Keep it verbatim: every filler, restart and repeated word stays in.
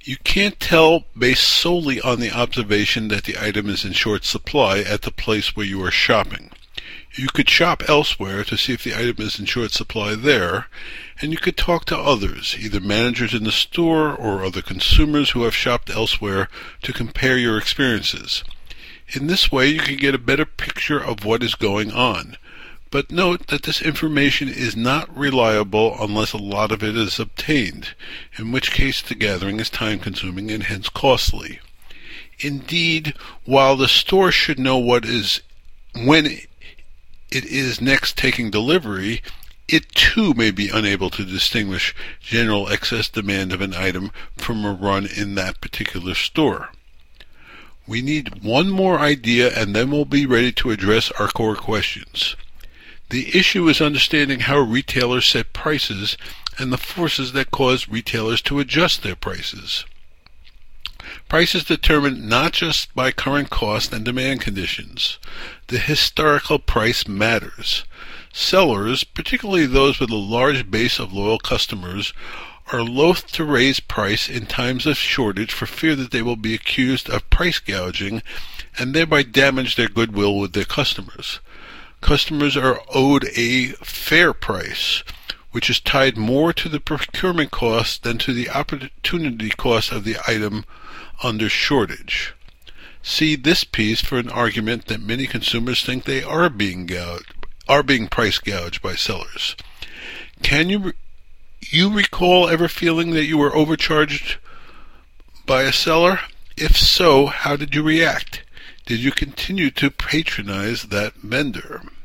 You can't tell based solely on the observation that the item is in short supply at the place where you are shopping. You could shop elsewhere to see if the item is in short supply there, and you could talk to others, either managers in the store or other consumers who have shopped elsewhere, to compare your experiences. In this way, you can get a better picture of what is going on. But note that this information is not reliable unless a lot of it is obtained, in which case the gathering is time-consuming and hence costly. Indeed, while the store should know what is when it is next taking delivery, it too may be unable to distinguish general excess demand of an item from a run in that particular store. We need one more idea and then we'll be ready to address our core questions. The issue is understanding how retailers set prices and the forces that cause retailers to adjust their prices. Price is determined not just by current cost and demand conditions. The historical price matters. Sellers, particularly those with a large base of loyal customers, are loath to raise price in times of shortage for fear that they will be accused of price gouging and thereby damage their goodwill with their customers. Customers are owed a fair price, which is tied more to the procurement cost than to the opportunity cost of the item under shortage. See this piece for an argument that many consumers think they are being gouged, are being price gouged by sellers. Can you re- you recall ever feeling that you were overcharged by a seller? If so, how did you react? Did you continue to patronize that vendor?